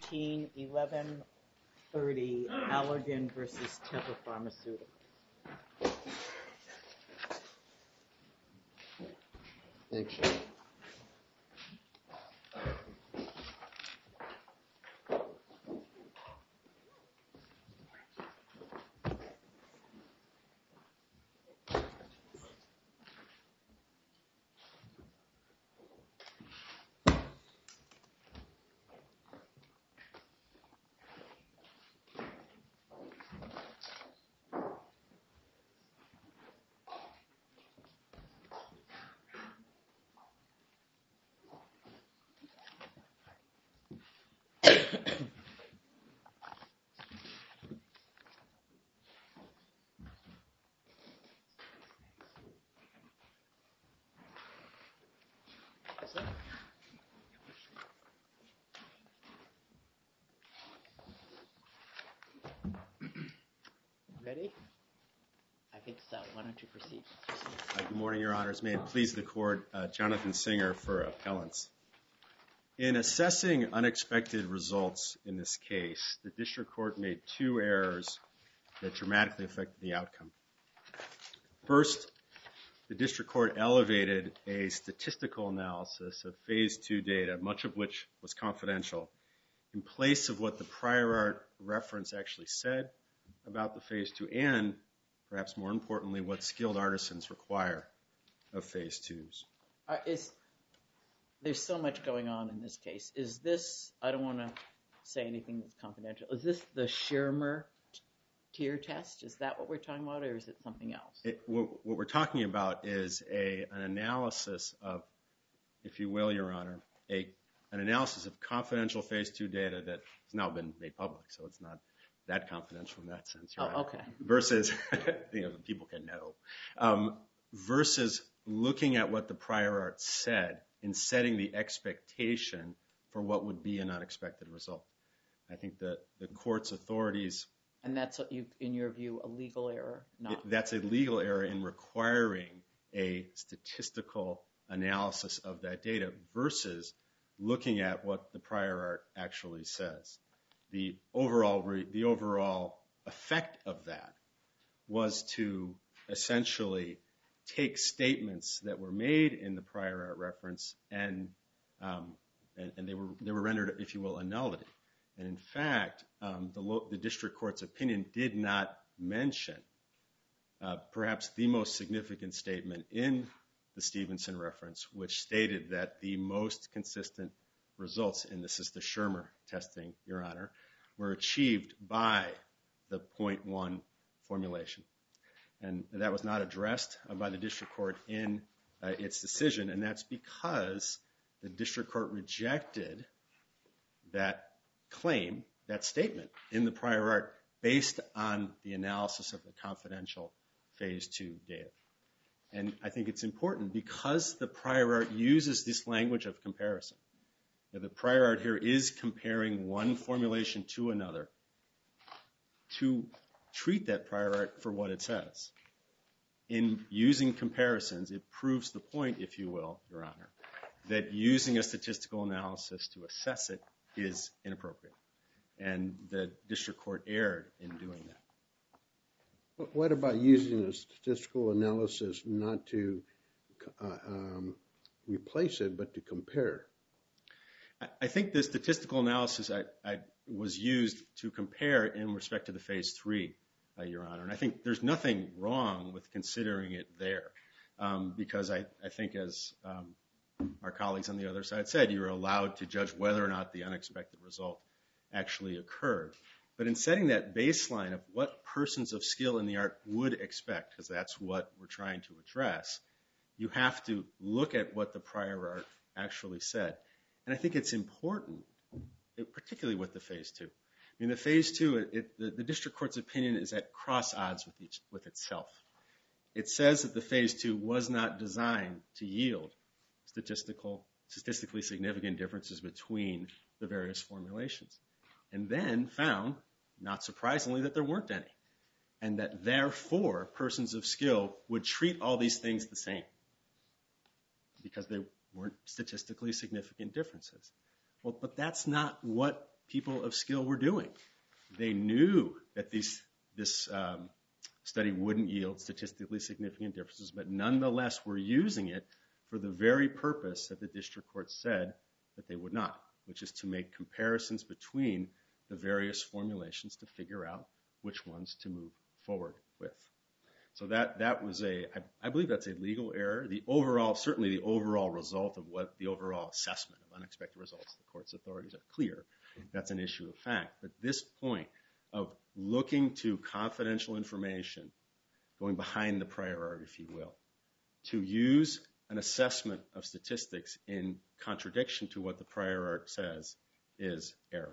19-1130 Allergan versus Teva Pharmaceuticals. Thanks. Ready? I think so. Why don't you proceed? Good morning, Your Honors. May it please the Court, Jonathan Singer for appellants. In assessing unexpected results in this case, the District Court made two errors that dramatically affected the outcome. First, the District Court elevated a statistical analysis of Phase 2 data, much of which was confidential, in place of what the prior art reference actually said about the Phase 2 and, perhaps more importantly, what skilled artisans require of Phase 2s. There's so much going on in this case. Is this, I don't want to say anything that's confidential, is this the Schirmer tear test? Is that what we're talking about, or is it something else? What we're talking about is an analysis of, if you will, Your Honor, an analysis of confidential Phase 2 data that has now been made public, so it's not that confidential in that sense, Your Honor. Oh, okay. Versus, people can know. Versus looking at what the prior art said and setting the expectation for what would be an unexpected result. I think that the Court's authorities... And that's, in your view, a legal error? That's a legal error in requiring a statistical analysis of that data versus looking at what the prior art actually says. The overall effect of that was to essentially take statements that were made in the prior art reference and they were rendered, if you will, a nullity. And in fact, the District Court's opinion did not mention perhaps the most significant statement in the Stevenson reference, which stated that the most consistent results, and this is the Schirmer testing, Your Honor, were achieved by the 0.1 formulation. And that was not addressed by the District Court in its decision, and that's because the District Court rejected that claim, that statement in the prior art based on the analysis of the confidential Phase 2 data. And I think it's important because the prior art uses this language of comparison. Now, the prior art here is comparing one formulation to another to treat that prior art for what it says. In using comparisons, it proves the point, if you will, Your Honor, that using a statistical analysis to assess it is inappropriate. And the District Court erred in doing that. But what about using a statistical analysis not to replace it, but to compare? I think the statistical analysis was used to compare in respect to the Phase 3, Your Honor. And I think there's nothing wrong with considering it there. Because I think, as our colleagues on the other side said, you're allowed to judge whether or not the unexpected result actually occurred. But in setting that baseline of what persons of skill in the art would expect, because that's what we're trying to address, you have to look at what the prior art actually said. And I think it's important, particularly with the Phase 2. I mean, the Phase 2, the District Court's opinion is at cross odds with itself. It says that the Phase 2 was not designed to yield statistically significant differences between the various formulations. And then found, not surprisingly, that there weren't any. And that therefore, persons of skill would treat all these things the same. Because they weren't statistically significant differences. Well, but that's not what people of skill were doing. They knew that this study wouldn't yield statistically significant differences, but nonetheless were using it for the very purpose that the district court said that they would not, which is to make comparisons between the various formulations to figure out which ones to move forward with. So that was I believe that's a legal error. Certainly the overall result of what the overall assessment of unexpected results, the court's authorities are clear. That's an issue of fact. But this point of looking to confidential information, going behind the prior art, if you will, to use an assessment of statistics in contradiction to what the prior art says is error.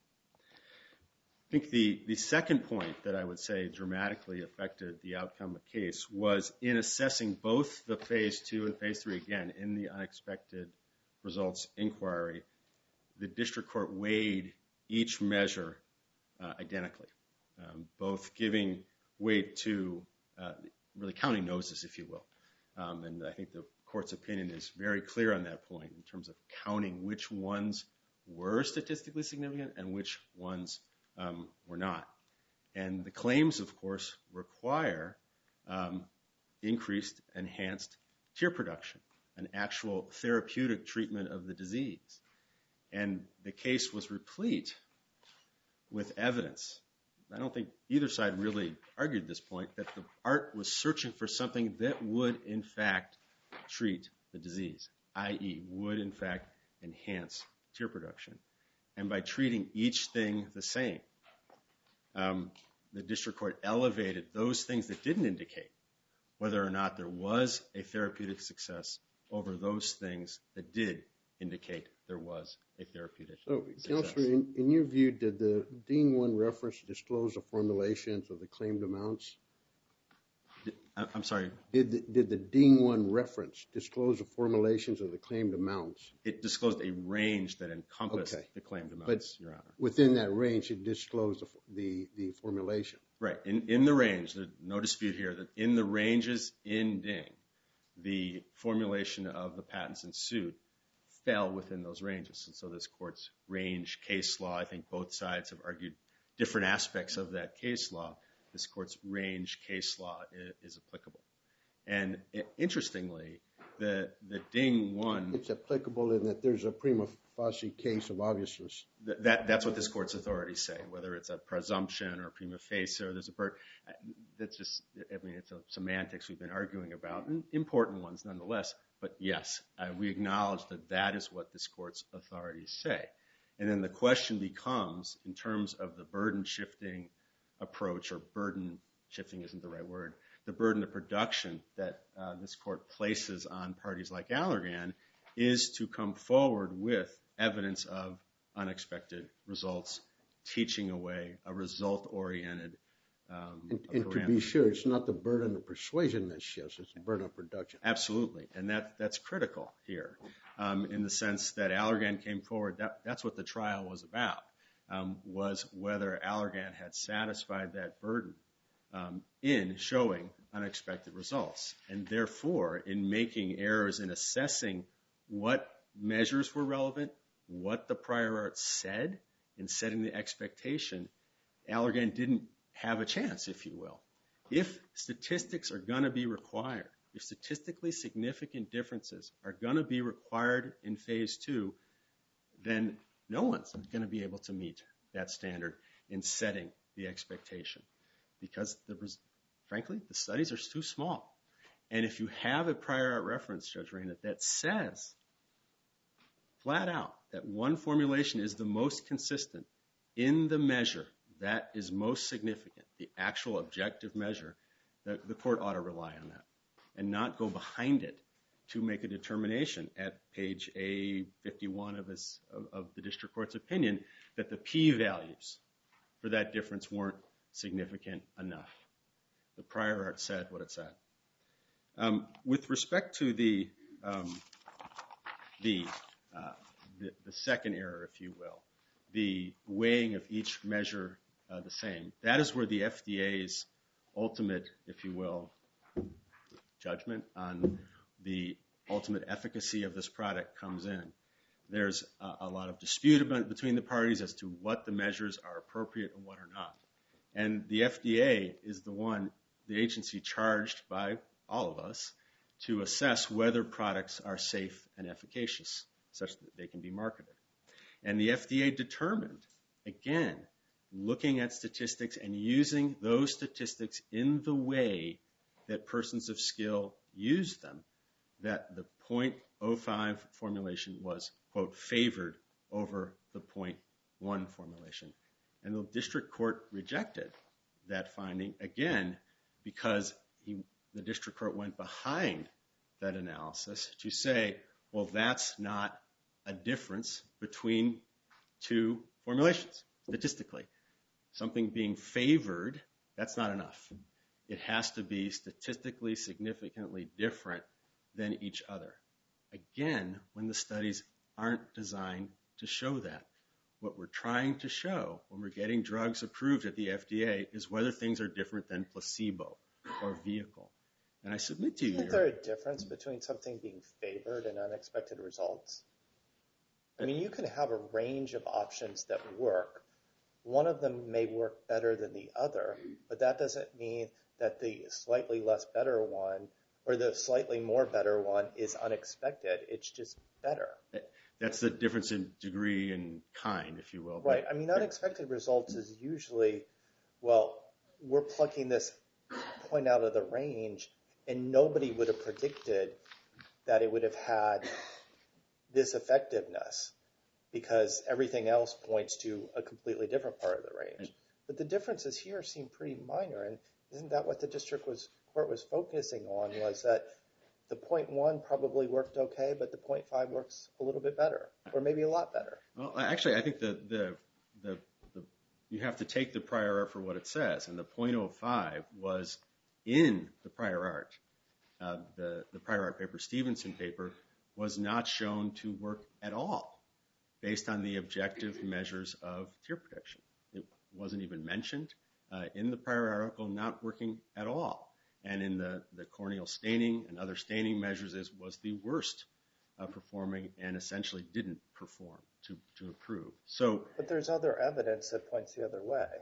I think the second point that I would say dramatically affected the outcome of the case was in assessing both the phase 2 and phase 3, again, in the unexpected results inquiry, the district court weighed each measure identically, both giving weight to really counting noses, if you will. And I think the court's opinion is very clear on that point in terms of counting which ones were statistically significant and which ones were not. And the claims, of course, require increased, enhanced tear production, an actual therapeutic treatment of the disease. And the case was replete with evidence. I don't think either side really argued this point, that the art was searching for something that would, in fact, treat the disease, i.e. would, in fact, enhance tear production. And by treating each thing the same, the district court elevated those things that didn't indicate whether or not there was a therapeutic success over those things that did indicate there was a therapeutic success. Counselor, in your view, did the Dean 1 reference disclose the formulations of the claimed amounts? I'm sorry? Did the Dean 1 reference disclose the formulations of the claimed amounts? It disclosed a range that encompassed the claimed amounts, Your Honor. Within that range, it disclosed the formulation. Right. In the range, there's no dispute here, that in the ranges in Ding, the formulation of the patents in suit fell within those ranges. And so this court's range case law, I think both sides have argued different aspects of that case law. This court's range case law is applicable. And interestingly, the Ding 1... It's applicable in that there's a prima facie case of obviousness. That's what this court's authorities say, whether it's a presumption or prima facie or there's a... That's just, I mean, it's a semantics we've been arguing about, and important ones nonetheless. But yes, we acknowledge that that is what this court's authorities say. And then the question becomes, in terms of the burden shifting approach, or burden shifting isn't the right word, the burden of production that this court places on parties like Allergan is to come forward with evidence of unexpected results, teaching away a result-oriented and to be sure, it's not the burden of persuasion that shifts, it's the burden of production. Absolutely. And that's critical here, in the sense that Allergan came forward. That's what the trial was about, was whether Allergan had satisfied that burden in showing unexpected results. And therefore, in making errors in assessing what measures were relevant, what the prior art said, in setting the expectation, Allergan didn't have a chance, if you will. If statistics are going to be required, if statistically significant differences are going to be required in phase 2, then no one's going to be able to meet that standard in setting the expectation. Because, frankly, the studies are too small. And if you have a prior art reference, Judge Reyna, that says flat out that one formulation is the most consistent in the measure that is most significant, the actual objective measure, the court ought to rely on that and not go behind it to make a determination at page A51 of the district court's opinion that the p-values for that difference weren't significant enough. The prior art said what it said. With respect to the second error, if you will, the weighing of each measure the same, that is where the FDA's ultimate, if you will, judgment on the ultimate efficacy of this product comes in. There's a lot of dispute between the parties as to what the measures are appropriate and what are not. And the FDA is the agency charged by all of us to assess whether products are safe and efficacious, such that they can be marketed. And the FDA determined, again, looking at statistics and using those statistics in the way that persons of skill use them, that the 0.05 formulation was, quote, favored over the 0.1 formulation. And the district court rejected that finding, again, because the district court went behind that analysis to say, well, that's not a difference between two formulations, statistically. Something being favored, that's not enough. It has to be statistically significantly different than each other. Again, when the studies aren't designed to show that. What we're trying to show when we're getting drugs approved at the FDA is whether things are different than placebo or vehicle. And I submit to you... Isn't there a difference between something being favored and unexpected results? I mean, you can have a range of options that work. One of them may work better than the other, but that doesn't mean that the slightly less better one or the slightly more better one is unexpected. It's just better. That's the difference in degree and kind, if you will. Right. I mean, unexpected results is usually, well, we're plucking this point out of the range, and nobody would have predicted that it would have had this effectiveness because everything else points to a completely different part of the range. But the differences here seem pretty minor, and isn't that what the district court was focusing on, was that the 0.1 probably worked okay, but the 0.5 works a little bit better, or maybe a lot better. Well, actually, I think you have to take the prior art for what it says, and the 0.05 was in the prior art. The prior art paper, Stevenson paper, was not shown to work at all based on the objective measures of tear protection. It wasn't even mentioned in the prior article, not working at all. And in the corneal staining and other staining measures, it was the worst performing and essentially didn't perform to improve. But there's other evidence that points the other way.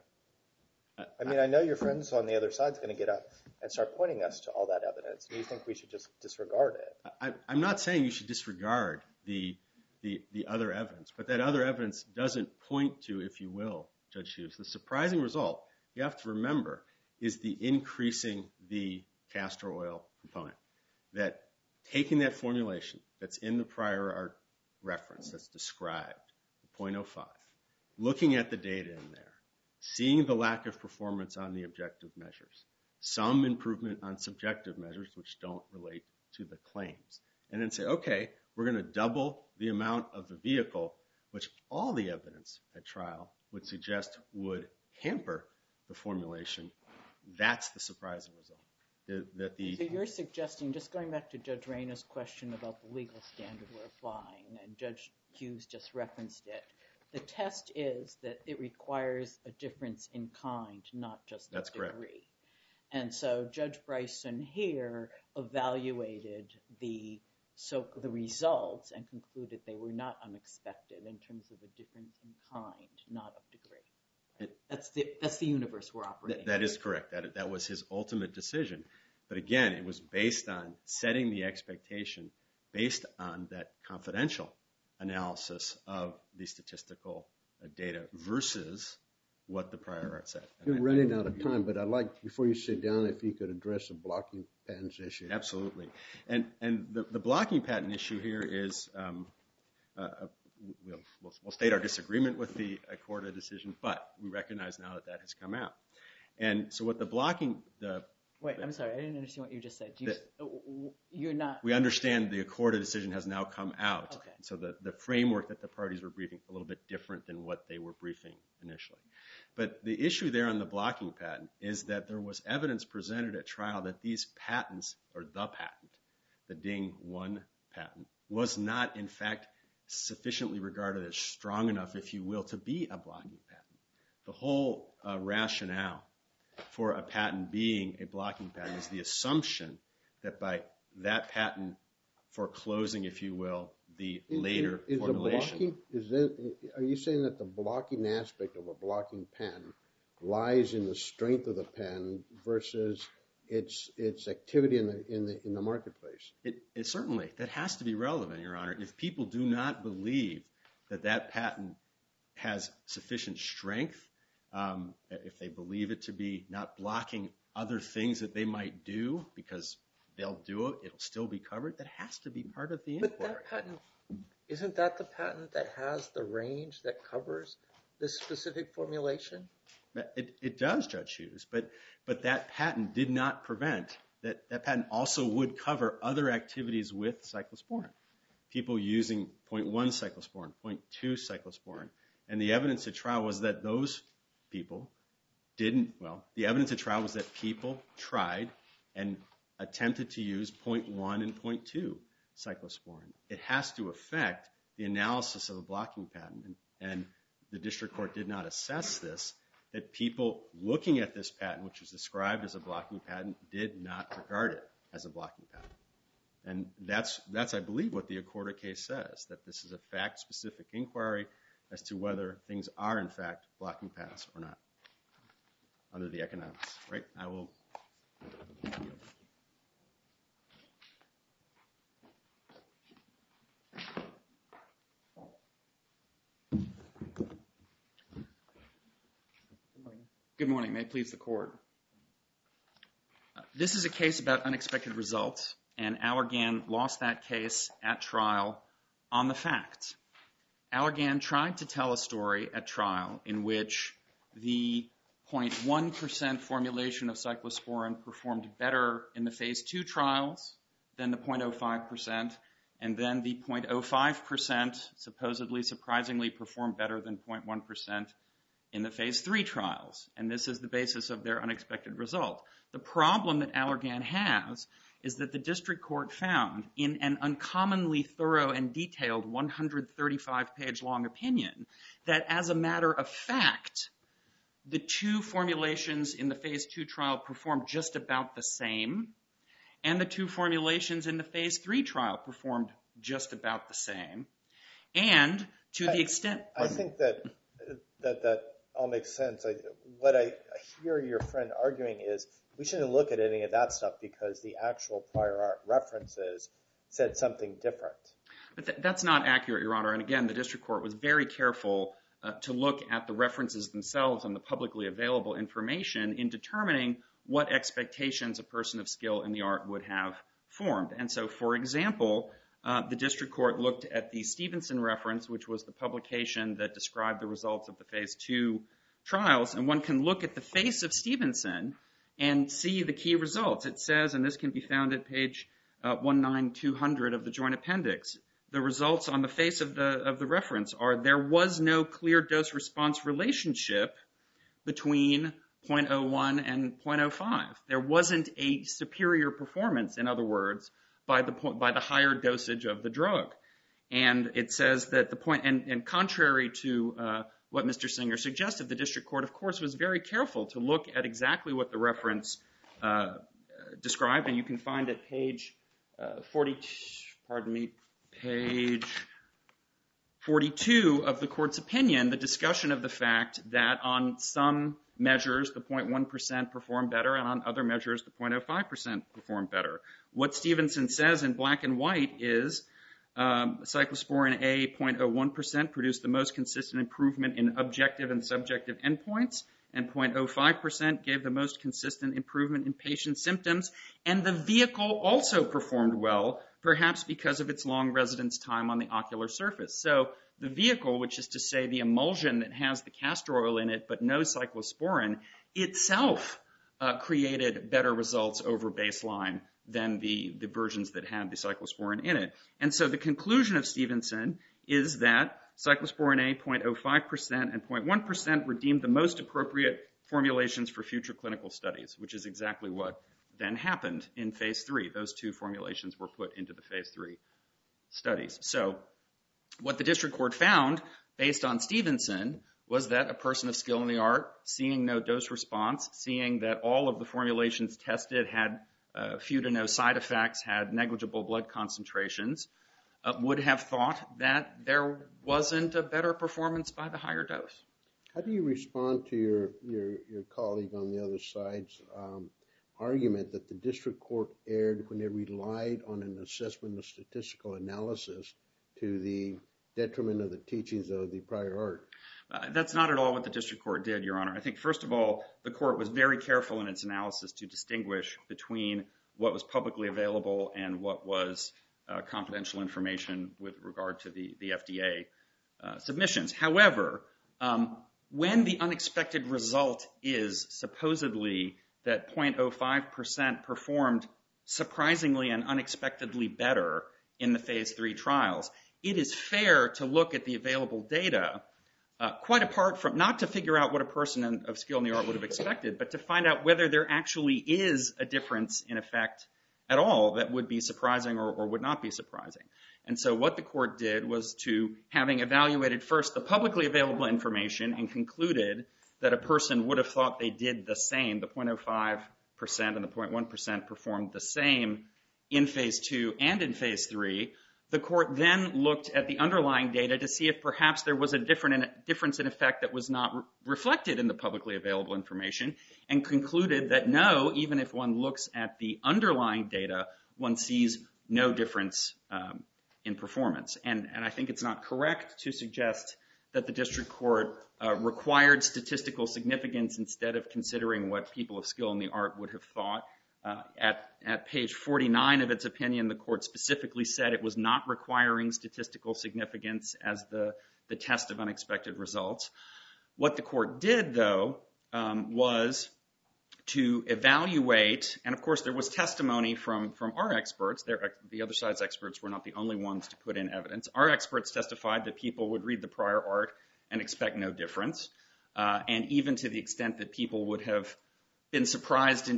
I mean, I know your friends on the other side is going to get up and start pointing us to all that evidence. Do you think we should just disregard it? I'm not saying you should disregard the other evidence, but that other evidence doesn't point to, if you will, Judge Hughes, the surprising result, you have to remember, is the increasing the castor oil component. That taking that formulation that's in the prior art reference that's described, the 0.05, looking at the data in there, seeing the lack of performance on the objective measures, some improvement on subjective measures which don't relate to the claims, and then say, okay, we're going to double the amount of the vehicle, which all the evidence at trial would suggest would hamper the formulation. That's the surprising result. So you're suggesting, just going back to Judge Rayna's question about the legal standard we're applying, and Judge Hughes just referenced it, the test is that it requires a difference in kind, not just a degree. Correct. And so Judge Bryson here evaluated the results and concluded they were not unexpected in terms of a difference in kind, not of degree. That's the universe we're operating in. That is correct. That was his ultimate decision. But again, it was based on setting the expectation based on that confidential analysis of the statistical data versus what the prior art said. You're running out of time, but I'd like, before you sit down, if you could address the blocking patents issue. Absolutely. And the blocking patent issue here is, we'll state our disagreement with the Accorda decision, but we recognize now that that has come out. And so what the blocking... Wait, I'm sorry, I didn't understand what you just said. You're not... We understand the Accorda decision has now come out. Okay. So the framework that the parties were briefing a little bit different than what they were briefing initially. But the issue there on the blocking patent is that there was evidence presented at trial that these patents, or the patent, the Ding 1 patent, was not in fact sufficiently regarded as strong enough, if you will, to be a blocking patent. The whole rationale for a patent being a blocking patent is the assumption that by that patent foreclosing, if you will, the later is formulation. Are you saying that the blocking aspect of a blocking patent lies in the strength of the patent versus its activity in the marketplace? It certainly, that has to be relevant, Your Honor. If people do not believe that patent has sufficient strength, if they believe it to be not blocking other things that they might do because they'll do it, it'll still be covered, that has to be part of the inquiry. But that patent, isn't that the patent that has the range that covers this specific formulation? It does, Judge Hughes, but that patent did not prevent, that patent also would cover other activities with cyclosporine. People using 0.1 cyclosporine, 0.2 cyclosporine. And the evidence at trial was that those people the evidence at trial was that people tried and attempted to use 0.1 and 0.2 cyclosporine. It has to affect the analysis of a blocking patent, and the district court did not assess this, that people looking at this patent, which was described as a blocking patent, did not regard it as a blocking patent. And that's I believe, what the Accorda case says, that this is a fact-specific inquiry as to whether things are, in fact, blocking patents or not, under the economics. Right? I will... Good morning. May it please the Court. This is a case about unexpected results, and Allergan lost that case at trial on the facts. Allergan tried to tell a story at trial in which the 0.1% formulation of cyclosporine performed better in the phase 2 trials than the 0.05%, and then the 0.05% supposedly, surprisingly performed better than 0.1% in the phase 3 trials. And this is the basis of their unexpected result. The problem that Allergan has is that the district court found in an uncommonly thorough and detailed 135-page long opinion that as a matter of fact, the two formulations in the phase 2 trial performed just about the same, and the two formulations in the phase 3 trial performed just about the same. And to the extent... I think that all makes sense. What I hear your friend arguing is we shouldn't look at any of that stuff because the actual prior art references said something different. But that's not accurate, Your Honor. And again, the district court was very careful to look at the references themselves and the publicly available information in determining what expectations a person of skill in the art would have formed. And so, for example, the district court looked at the Stevenson reference, which was the publication that described the results of the phase 2 trials, and one can look at the face of Stevenson and see the key results. It says, and this can be found at page 19200 of the joint appendix, the results on the face of the reference are there was no clear dose-response relationship between 0.01 and 0.05. There wasn't a superior performance, in other words, by the higher dosage of the drug. And it says that the point, and contrary to what Mr. Singer suggested, the district court, of course, was very careful to look at exactly what the reference described, and you can find at page 42 of the court's opinion, the discussion of the fact that on some measures, the 0.1% performed better, and on other measures, the 0.05% performed better. What Stevenson says in black and white is cyclosporin A 0.01% produced the most consistent improvement in objective and subjective endpoints, and 0.05% gave the most consistent improvement in patient symptoms, and the vehicle also performed well, perhaps because of its long residence time on the ocular surface. So the vehicle, which is to say the emulsion that has the castor oil in it but no cyclosporin, itself created better results over baseline than the versions that had the cyclosporin in it. And so the conclusion of Stevenson is that cyclosporin A 0.05% and 0.1% were deemed the most appropriate formulations for future clinical studies, which is exactly what then happened in phase 3. Those two formulations were put into the phase 3 studies. So what the district court found, based on Stevenson, was that a person of skill in the art, seeing no dose response, seeing that all of the formulations tested had few to no side effects, had negligible blood concentrations, would have thought that there wasn't a better performance by the higher dose. How do you respond to your colleague on the other side's argument that the district court erred when it relied on an assessment of statistical analysis to the detriment of the teachings of the prior art? That's not at all what the district court did, Your Honor. I think, first of all, the court was very careful in its analysis to distinguish between what was publicly available and what was confidential information with regard to the FDA submissions. However, when the unexpected result is supposedly that 0.05% performed surprisingly and unexpectedly better in the phase 3 trials, it is fair to look at the available data quite apart from, not to figure out what a person of skill in the art would have expected, but to find out whether there actually is a difference in effect at all that would be surprising or would not be surprising. And so what the court did was to, having evaluated first the publicly available information and concluded that a person would have thought they did the same, the 0.05% and the 0.1% performed the same in phase 2 and in phase 3, the court then looked at the underlying data to see if perhaps there was a difference in effect that was not reflected in the publicly available information, and concluded that no, even if one looks at the underlying data, one sees no difference in performance. And I think it's not correct to suggest that the district court required statistical significance instead of considering what people of skill in the art would have thought. At page 49 of its opinion, the court specifically said it was not requiring statistical significance as the test of unexpected results. What the court did, though, was to evaluate, and of course there was testimony from our experts. The other side's experts were not the only ones to put in evidence. Our experts testified that people would read the prior art and expect no difference. And even to the extent that people would have been surprised in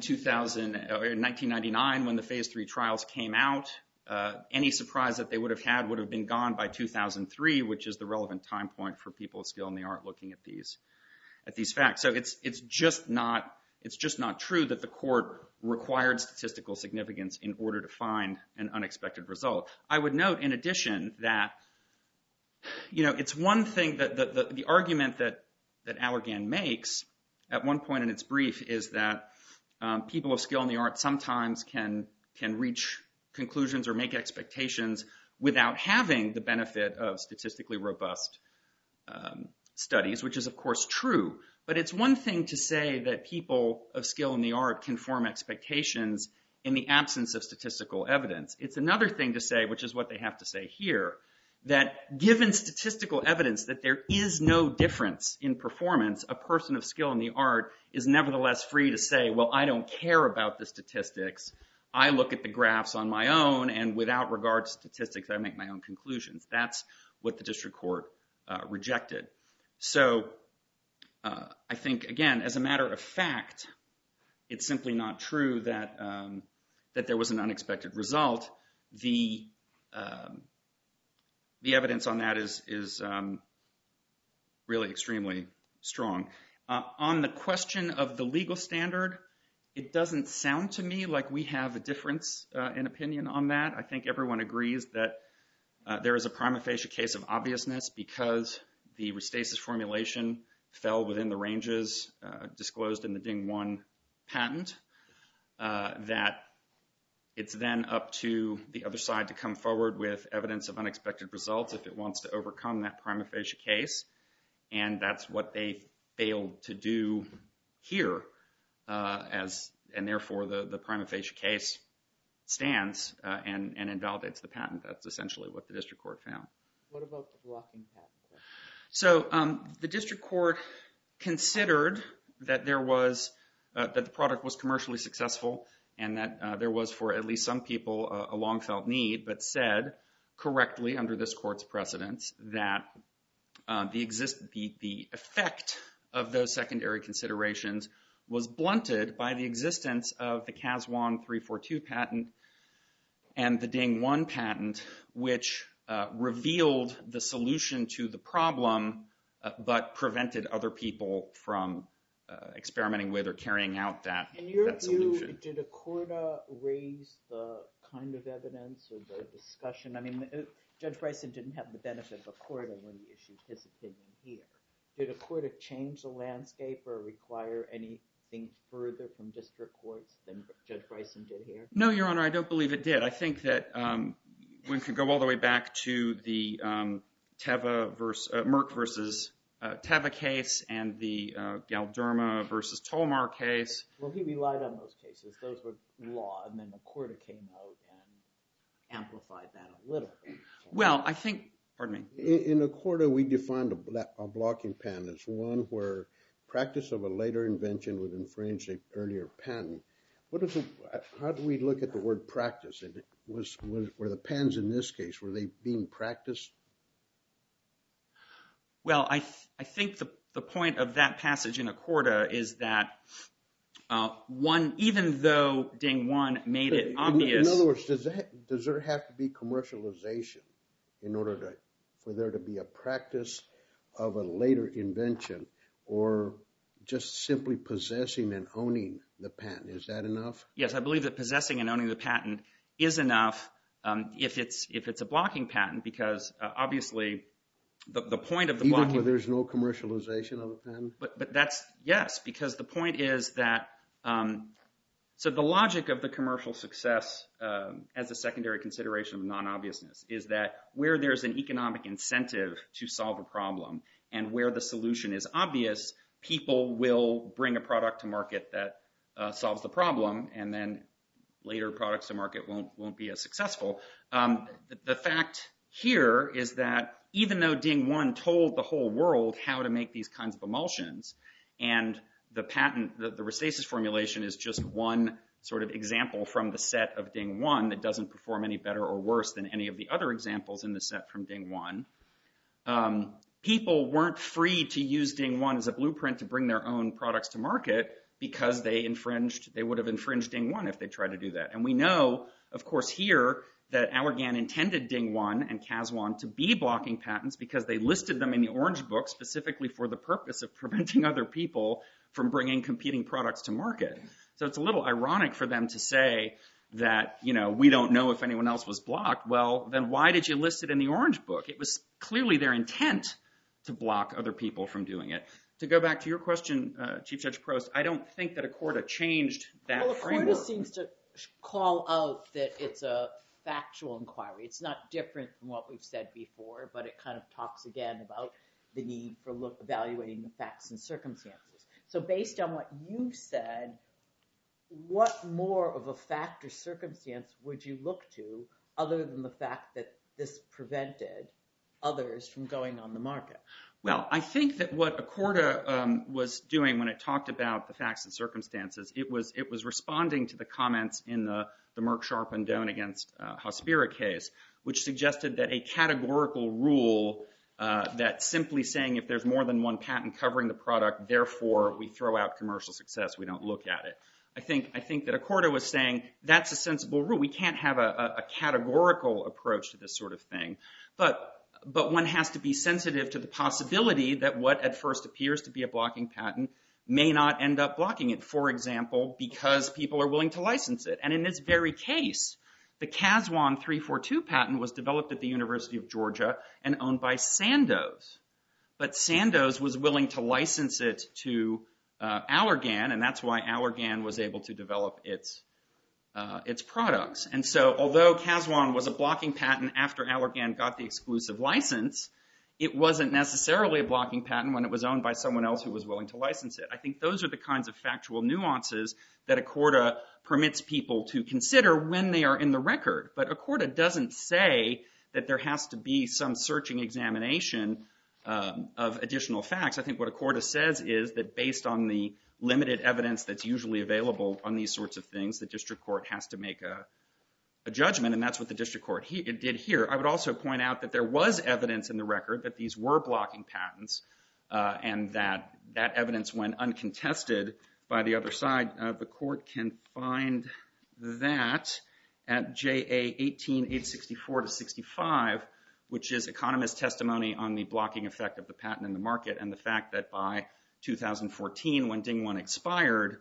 1999 when the phase 3 trials came out, any surprise that they would have had would have been gone by 2003, which is the relevant time point for people of skill in the art looking at these facts. So it's just not true that the court required statistical significance in order to find an unexpected result. I would note, in addition, that it's one thing that the argument that Allergan makes at one point in its brief is that people of skill in the art sometimes can reach conclusions or make expectations without having the benefit of statistically robust studies, which is of course true. But it's one thing to say that people of skill in the art can form expectations in the absence of statistical evidence. It's another thing to say, which is what they have to say here, that given statistical evidence that there is no difference in performance, a person of skill in the art is nevertheless free to say, well, I don't care about the statistics. I look at the graphs on my own, and without regard to statistics, I make my own conclusions. That's what the district court rejected. So I think, again, as a matter of fact, it's simply not true that there was an unexpected result. The evidence on that is really extremely strong. On the question of the legal standard, it doesn't sound to me like we have a difference in opinion on that. I think everyone agrees that there is a prima facie case of obviousness because the Restasis formulation fell within the ranges disclosed in the Ding-1 patent, that it's then up to the other side to come forward with evidence of unexpected results if it wants to overcome that prima facie case. And that's what they failed to do here, and therefore the prima facie case stands and invalidates the patent. That's essentially what the district court found. What about the blocking patent? So the district court considered that that the product was commercially successful and that there was, for at least some people, a long felt need, but said correctly under this court's precedence that the effect of those secondary considerations was blunted by the existence of the Caswan 342 patent and the Ding-1 patent, which revealed the solution to the problem but prevented other people from experimenting with or carrying out that solution. In your view, did Accorda raise the kind of evidence or the discussion? I mean, Judge Bryson didn't have the benefit of Accorda when he issued his opinion here. Did Accorda change the landscape or require anything further from district courts than Judge Bryson did here? No, Your Honor, I don't believe it did. I think that we could go all the way back to the Merck versus Teva case and the Galderma versus Tolmar case. Well, he relied on those cases. Those were law, and then Accorda came out and amplified that a little bit. Well, I think, pardon me. In Accorda, we defined a blocking patent as one where practice of a later invention would infringe an earlier patent. How do we look at the word practice? And were the patents in this case, were they being practiced? Well, I think the point of that passage in Accorda is that even though Ding 1 made it obvious. In other words, does there have to be commercialization in order for there to be a practice of a later invention, or just simply possessing and owning the patent? Is that enough? Yes, I believe that possessing and owning the patent is enough if it's a blocking patent, because obviously the point of the blocking... Even where there's no commercialization of the patent? But that's, yes, because the point is that, so the logic of the commercial success as a secondary consideration of non-obviousness is that where there's an economic incentive to solve a problem and where the solution is obvious, people will bring a product to market that solves the problem, and then later products to market won't be as successful. The fact here is that even though Ding 1 told the whole world how to make these kinds of emulsions, and the patent, the Restasis formulation is just one sort of example from the set of Ding 1 that doesn't perform any better or worse than any of the other examples in the set from Ding 1. People weren't free to use Ding 1 as a blueprint to bring their own products to market because they would have infringed Ding 1 if they tried to do that. And we know, of course, here that Allergan intended Ding 1 and Cas1 to be blocking patents because they listed them in the Orange Book specifically for the purpose of preventing other people from bringing competing products to market. So it's a little ironic for them to say that, we don't know if anyone else was blocked. Well, then why did you list it in the Orange Book? It was clearly their intent to block other people from doing it. To go back to your question, Chief Judge Prost, I don't think that Accorda changed that framework. Well, Accorda seems to call out that it's a factual inquiry. It's not different from what we've said before, but it kind of talks again about the need for evaluating the facts and circumstances. So based on what you've said, what more of a fact or circumstance would you look to other than the fact that this prevented others from going on the market? Well, I think that what Accorda was doing when it talked about the facts and circumstances, it was responding to the comments in the Merck, Sharp, and Doan against Hospira case, which suggested that a categorical rule that simply saying if there's more than one patent covering the product, therefore we throw out commercial success, we don't look at it. I think that Accorda was saying that's a sensible rule. We can't have a categorical approach to this sort of thing. But one has to be sensitive to the possibility that what at first appears to be a blocking patent may not end up blocking it, for example, because people are willing to license it. And in this very case, the Cas1 342 patent was developed at the University of Georgia and owned by Sandoz. But Sandoz was willing to license it to Allergan, and that's why Allergan was able to develop its products. And so although Cas1 was a blocking patent after Allergan got the exclusive license, it wasn't necessarily a blocking patent when it was owned by someone else who was willing to license it. I think those are the kinds of factual nuances that Accorda permits people to consider when they are in the record. But Accorda doesn't say that there has to be some searching examination of additional facts. I think what Accorda says is that based on the limited evidence that's usually available on these sorts of things, the district court has to make a judgment, and that's what the district court did here. I would also point out that there was evidence in the record that these were blocking patents, and that evidence went uncontested by the other side. The court can find that at JA 18-864-65, which is economist testimony on the blocking effect of the patent in the market and the fact that by 2014, when Ding 1 expired,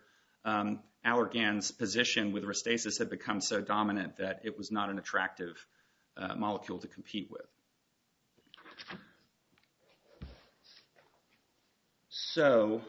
Allergan's position with Restasis had become so dominant that it was not an attractive molecule to compete with. So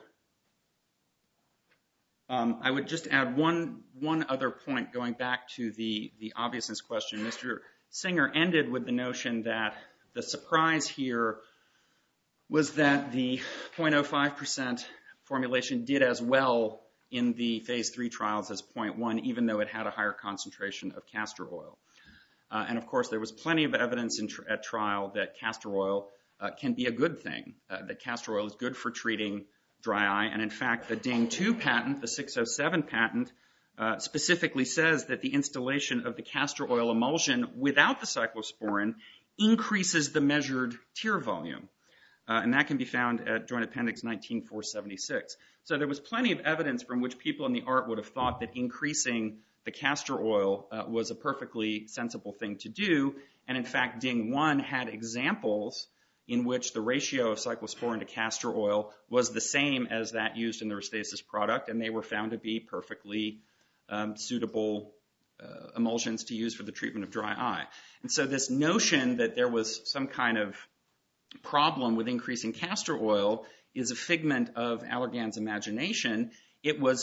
I would just add one other point going back to the obviousness question. Mr. Singer ended with the notion that the surprise here was that the 0.05% formulation did as well in the phase 3 trials as 0.1, even though it had a higher concentration of castor oil. And of course, there was plenty of evidence at trial that castor oil can be a good thing, that castor oil is good for treating dry eye. And in fact, the Ding 2 patent, the 607 patent, specifically says that the installation of the castor oil emulsion without the cyclosporin increases the measured tear volume. And that can be found at Joint Appendix 19476. So there was plenty of evidence from which people in the art would have thought that increasing the castor oil was a perfectly sensible thing to do. And in fact, Ding 1 had examples in which the ratio of cyclosporin to castor oil was the same as that used in the Restasis product, and they were found to be perfectly suitable emulsions to use for the treatment of dry eye. And so this notion that there was some kind of problem with increasing castor oil is a figment of Allergan's imagination. It was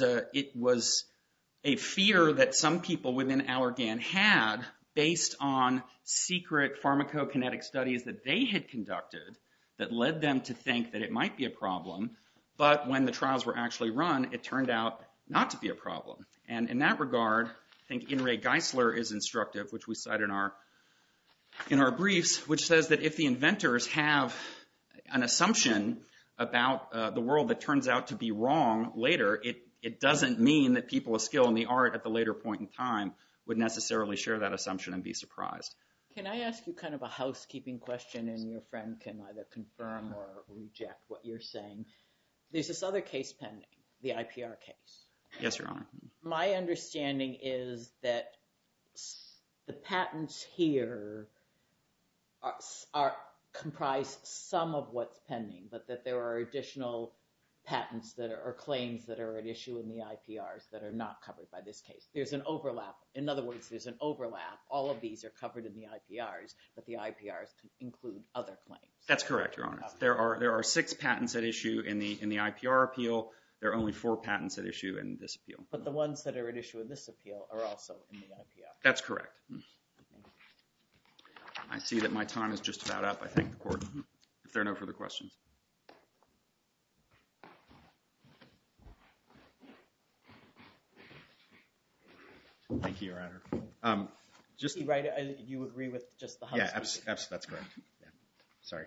a fear that some people within Allergan had based on secret pharmacokinetic studies that they had conducted that led them to think that it might be a problem. But when the trials were actually run, it turned out not to be a problem. And in that regard, I think In re Geisler is instructive, which we cite in our briefs, which says that if the inventors have an assumption about the world that turns out to be wrong later, it doesn't mean that people of skill in the art at the later point in time would necessarily share that assumption and be surprised. Can I ask you kind of a housekeeping question, and your friend can either confirm or reject what you're saying? There's this other case pending, the IPR case. Yes, Your Honor. My understanding is that the patents here comprise some of what's pending, but that there are additional patents that are, or claims that are at issue in the IPRs that are not covered by this case. There's an overlap. In other words, there's an overlap. All of these are covered in the IPRs, but the IPRs include other claims. That's correct, Your Honor. There are 6 patents at issue in the IPR appeal. There are only 4 patents at issue in this appeal. But the ones that are at issue in this appeal are also in the IPR. That's correct. I see that my time is just about up. I thank the Court. If there are no further questions. Thank you, Your Honor. You agree with just the housekeeping? Yeah, that's correct. Yeah. Sorry.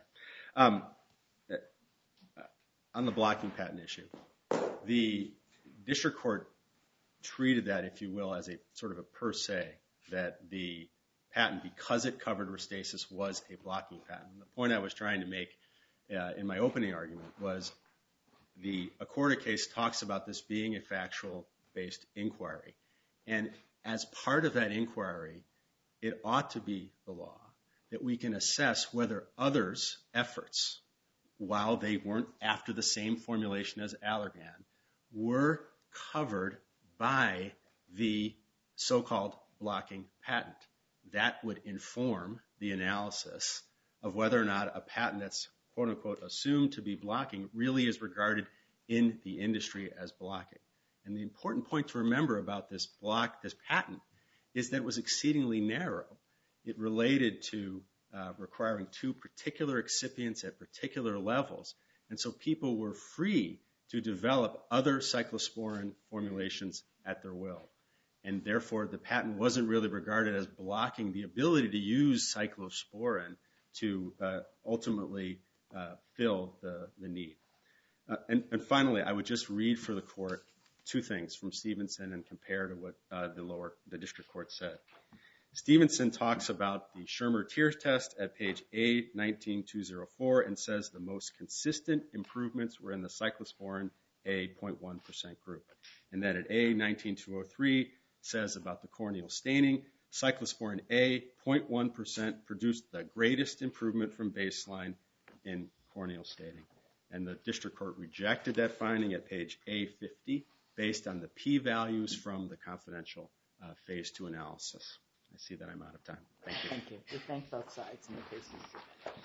On the blocking patent issue, the district court treated that, if you will, as a sort of a per se, that the patent, because it covered Restasis, was a blocking patent. The point I was trying to make in my opening argument was the Accorda case talks about this being a factual-based inquiry. And as part of that inquiry, it ought to be the law that we can assess whether others' efforts, while they weren't after the same formulation as Allergan, were covered by the so-called blocking patent. That would inform the analysis of whether or not a patent that's quote-unquote assumed to be blocking really is regarded in the industry as blocking. And the important point to remember about this patent is that it was exceedingly narrow. It related to requiring 2 particular excipients at particular levels. And so people were free to develop other cyclosporin formulations at their will. And therefore, the patent wasn't really regarded as blocking the ability to use cyclosporin to ultimately fill the need. And finally, I would just read for the Court 2 things from Stevenson and compare to what the district court said. Stevenson talks about the Schirmer-Tears test at page A19204 and says the most consistent improvements were in the cyclosporin A 0.1% group. And then at A19203 says about the corneal staining, cyclosporin A 0.1% produced the greatest improvement from baseline in corneal staining. And the district court rejected that finding at page A50 based on the p-values from the confidential phase 2 analysis. I see that I'm out of time. Thank you. Thank you. We thank both sides in the cases.